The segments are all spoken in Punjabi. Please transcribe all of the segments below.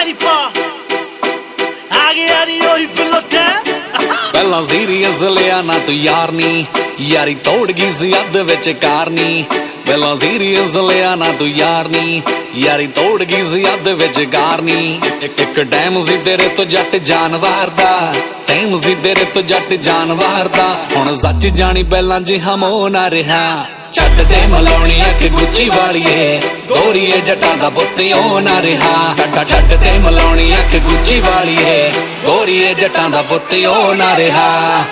ਨਹੀਂ ਪਾ ਆ ਗਿਆ ਨੀ ਉਹੀ ਪਿਲੋਟਾ ਪਹਿਲਾਂ ਸੀਰੀਅਸ ਲਿਆ ਨਾ ਤੂੰ ਯਾਰ ਨੀ ਯਾਰੀ ਤੋੜ ਗਈ ਸੀ ਅੱਧ ਵਿੱਚ ਕਾਰਨੀ ਪਹਿਲਾਂ ਸੀਰੀਅਸ ਲਿਆ ਨਾ ਤੂੰ ਯਾਰ ਨੀ ਯਾਰੀ ਤੋੜ ਗਈ ਸੀ ਅੱਧ ਵਿੱਚ ਕਾਰਨੀ ਇੱਕ ਟਾਈਮ ਸੀ ਤੇਰੇ ਤੋਂ ਜੱਟ ਜਾਨਵਰ ਦਾ ਟਾਈਮ ਸੀ ਤੇਰੇ ਤੋਂ ਜੱਟ ਜਾਨਵਰ ਦਾ ਹੁਣ ਸੱਚ ਜਾਣੀ ਪਹਿਲਾਂ ਜੀ ਹਮੋ ਨਾ ਰਿਹਾ ਛੱਡ ਦੇ ਮਲਾਉਣੀ ਅੱਖ ਗੁੱਚੀ ਵਾਲੀਏ ਗੋਰੀਏ ਜੱਟਾਂ ਦਾ ਪੁੱਤ ਉਹ ਨਾ ਰਿਹਾ ਛੱਡ ਦੇ ਮਲਾਉਣੀ ਅੱਖ ਗੁੱਚੀ ਵਾਲੀਏ ਗੋਰੀਏ ਜੱਟਾਂ ਦਾ ਪੁੱਤ ਉਹ ਨਾ ਰਿਹਾ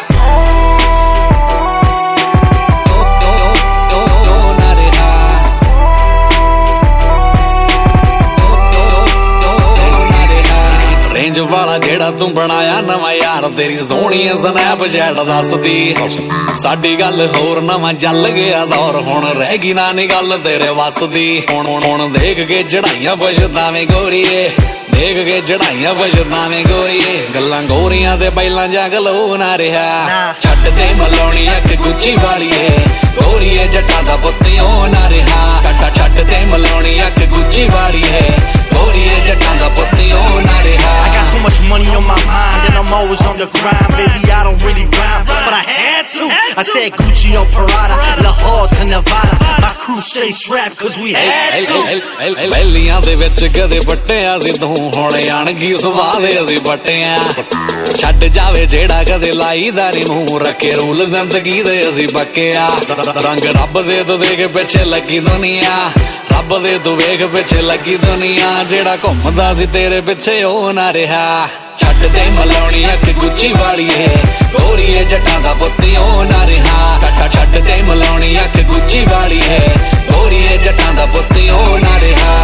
ਰੇਂਜ ਵਾਲਾ ਜਿਹੜਾ ਤੂੰ ਬਣਾਇਆ ਨਵਾਂ ਯਾਰ ਤੇਰੀ ਸੋਹਣੀ ਸਨੈਪਚੈਟ ਦੱਸਦੀ ਸਾਡੀ ਗੱਲ ਹੋਰ ਨਵਾਂ ਚੱਲ ਗਿਆ ਦੌਰ ਹੁਣ ਰਹਿ ਗਈ ਨਾ ਨੀ ਗੱਲ ਤੇਰੇ ਵੱਸ ਦੀ ਹੁਣ ਦੇਖ ਕੇ ਚੜਾਈਆਂ ਪਛਤਾਵੇਂ ਗੋਰੀਏ ਦੇਖ ਕੇ ਚੜਾਈਆਂ ਪਛਤਾਵੇਂ ਗੋਰੀਏ ਗੱਲਾਂ ਗੋਰੀਆਂ ਤੇ ਪਹਿਲਾਂ ਜਗਲੋ ਨਾ ਰਿਹਾ ਛੱਡ ਦੇ ਮਲਾਉਣੀ ਅੱਖ ਗੁੱਚੀ ਵਾਲੀਏ ਗੋਰੀਏ ਜੱਟਾਂ ਦਾ ਪੁੱਤ ਉਹ ਨਾ ਰਿਹਾ ਛੱਡ ਦੇ ਮਲਾਉਣੀ ਅੱਖ ਗੁੱਚੀ ਵਾਲੀਏ ਗੋਰੀਏ ਜੱਟਾਂ ਦਾ ਪੁੱਤ ਉਹ ਨਾ ਰਿਹਾ I got so much money on my mind and I'm always on the grind. Baby, I don't really rhyme, but I had to. I said Gucci on Prada, Lahore to Nevada. My crew stay strapped cause we had to. ਪਹਿਲੀਆਂ ਦੇ ਵਿੱਚ ਕਦੇ ਪੱਟਿਆ ਸੀ ਤੂੰ ਹੁਣ ਅਣਗੀ ਸੁਭਾਅ ਦੇ ਅਸੀਂ ਪੱਟਿਆ ਛੱਡ ਜਾਵੇ ਜਿਹੜਾ ਕਦੇ ਲਾਈਦਾ ਨੀ ਮੂੰਹ ਰੱਖੇ ਰੂਲ ਜ਼ਿੰਦਗੀ ਦੇ ਅਸੀਂ ਪੱਕਿਆ ਰੰਗ ਰੱਬ ਦੇ ਤੂੰ ਦੇਖ ਪਿੱਛੇ ਲੱਗੀ ਦੁਨੀਆ ਰੱਬ ਦੇ ਤੂੰ ਵੇਖ ਪਿੱਛੇ ਲੱਗੀ ਦੁਨੀਆ ਜਿਹੜਾ ਘੁੰਮਦਾ ਸੀ ਤੇਰੇ ਪਿੱਛੇ ਉਹ ਨਾ ਰਿਹਾ ਛੱਡ ਦੇ ਮਲਾਉਣੀ ਅੱਖ ਗੁੱਚੀ ਵਾਲੀਏ ਗੋਰੀਏ ਜੱਟਾਂ ਦਾ ਪੁੱਤ ਉਹ ਨਾ ਰਿਹਾ ਛੱਡ ਦੇ ਮਲਾਉਣੀ ਅੱਖ ਗੁੱਚੀ ਵਾਲੀਏ ਗੋਰੀਏ ਜੱਟਾਂ ਦਾ ਪੁੱਤ ਉਹ ਨਾ ਰਿਹਾ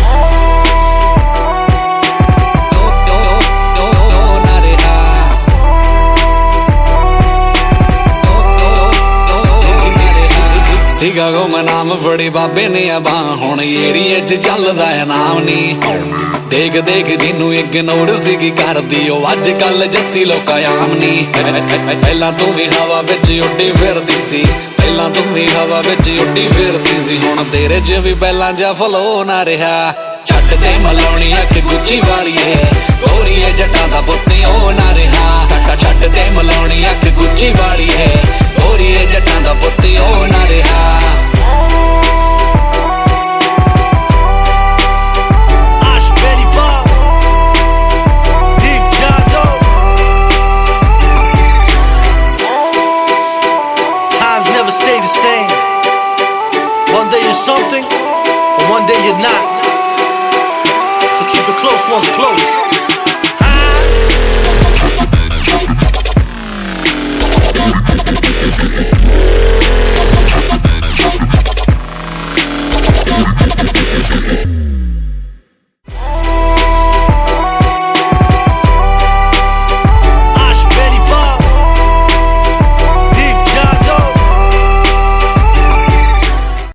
ਸੀਗਾ ਗੁਮਨਾਮ ਫੜੀ ਬਾਬੇ ਨੇ ਅਬਾਂ ਹੁਣ ਏਰੀਏ 'ਚ ਚੱਲਦਾ ਹੈ ਨਾਮ ਨੀ ਦੇਖ ਦੇਖ ਜਿਹਨੂੰ ਇਗਨੋਰ ਸੀਗੀ ਕਰਦੀ ਉਹ ਅੱਜ ਕੱਲ ਜੱਸੀ ਲੋਕਾਂ ਆਮ ਨੀ ਪਹਿਲਾਂ ਤੂੰ ਵੀ ਹਵਾ ਵਿੱਚ ਉੱਡੀ ਫਿਰਦੀ ਸੀ ਪਹਿਲਾਂ ਤੂੰ ਵੀ ਹਵਾ ਵਿੱਚ ਉੱਡੀ ਫਿਰਦੀ ਸੀ ਹੁਣ ਤੇਰੇ 'ਚ ਵੀ ਪਹਿਲਾਂ ਜਾ ਫਲੋ ਨਾ ਰਿਹਾ ਛੱਡ ਦੇ ਮਲਾਉਣੀ ਅੱਖ ਗੁੱਚੀ ਵਾਲੀਏ ਗੋਰੀਏ ਜੱਟਾਂ ਦਾ ਪੁੱਤ ਉਹ ਨਾ ਰਿਹਾ ਛੱਡ ਦੇ ਮਲਾਉਣੀ ਅੱਖ ਗੁੱਚੀ ਵਾਲੀਏ ਗੋਰੀਏ ਜੱਟਾਂ ਦਾ ਪੁੱਤ ਉਹ ਨਾ ਰਿਹਾ Stay the same. One day you're something, and one day you're not. So keep it close one's close. Huh?